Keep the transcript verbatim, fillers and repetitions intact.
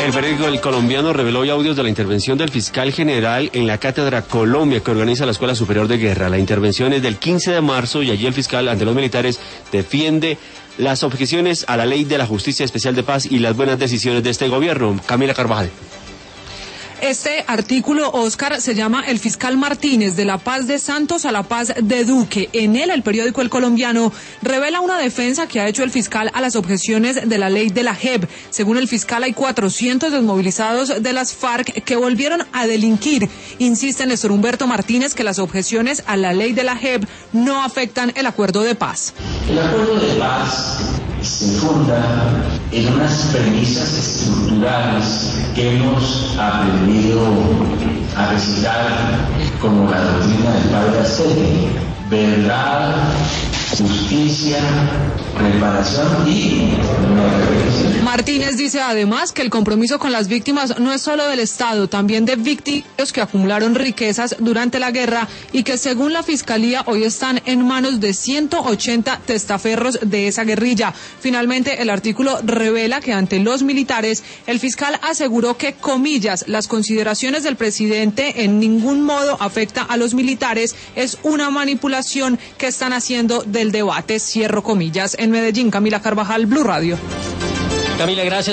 El periódico El Colombiano reveló hoy audios de la intervención del fiscal general en la Cátedra Colombia que organiza la Escuela Superior de Guerra. La intervención es del quince de marzo y allí el fiscal ante los militares defiende las objeciones a la ley de la Justicia Especial de Paz y las buenas decisiones de este gobierno. Camila Carvajal. Este artículo, Oscar, se llama El fiscal Martínez, de la paz de Santos a la paz de Duque. En él, el periódico El Colombiano revela una defensa que ha hecho el fiscal a las objeciones de la ley de la J E P. Según el fiscal, hay cuatrocientos desmovilizados de las FARC que volvieron a delinquir. Insiste Néstor Humberto Martínez que las objeciones a la ley de la J E P no afectan el acuerdo de paz. El acuerdo de paz se funda en unas premisas estructurales que hemos aprendido a recitar como la doctrina del padre Astelli: verdad, justicia, reparación y no repetición. Martínez dice además que el compromiso con las víctimas no es solo del Estado, también de victimarios que acumularon riquezas durante la guerra y que según la Fiscalía hoy están en manos de ciento ochenta testaferros de esa guerrilla. Finalmente, el artículo revela que ante los militares, el fiscal aseguró que, comillas, las consideraciones del presidente en ningún modo afecta a los militares, es una manipulación que están haciendo del debate, cierro comillas. En Medellín, Camila Carvajal, Blue Radio. Camila, gracias.